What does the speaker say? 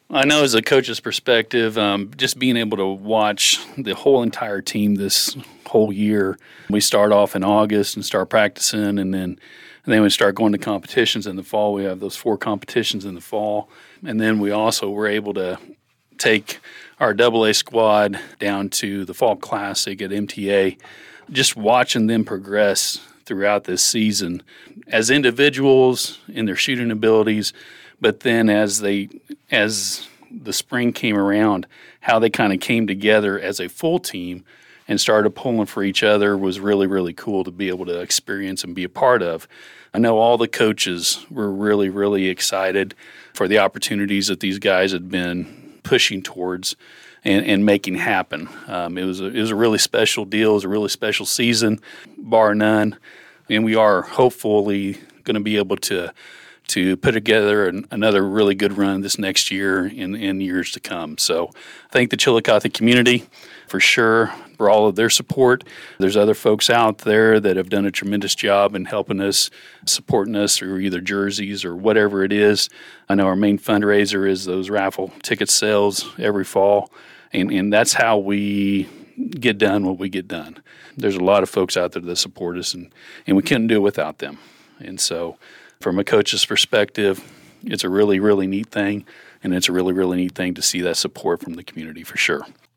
I know as a coach's perspective, just being able to watch the whole entire team this whole year. We start off in August and start practicing, and then we start going to competitions in the fall. We have those 4 competitions in the fall, and then we also were able to take our AA squad down to the Fall Classic at MTA. Just watching them progress throughout this season as individuals in their shooting abilities, but then as the spring came around, how they kind of came together as a full team and started pulling for each other was really, really cool to be able to experience and be a part of. I know all the coaches were really, really excited for the opportunities that these guys had been pushing towards and making happen. It was a really special deal. It was a really special season, bar none. And we are hopefully going to be able to put together another really good run this next year in years to come. So thank the Chillicothe community for sure for all of their support. There's other folks out there that have done a tremendous job in helping us, supporting us through either jerseys or whatever it is. I know our main fundraiser is those raffle ticket sales every fall, and that's how we get done what we get done. There's a lot of folks out there that support us, and we couldn't do it without them. And so from a coach's perspective, it's a really, really neat thing, and it's a really, really neat thing to see that support from the community for sure.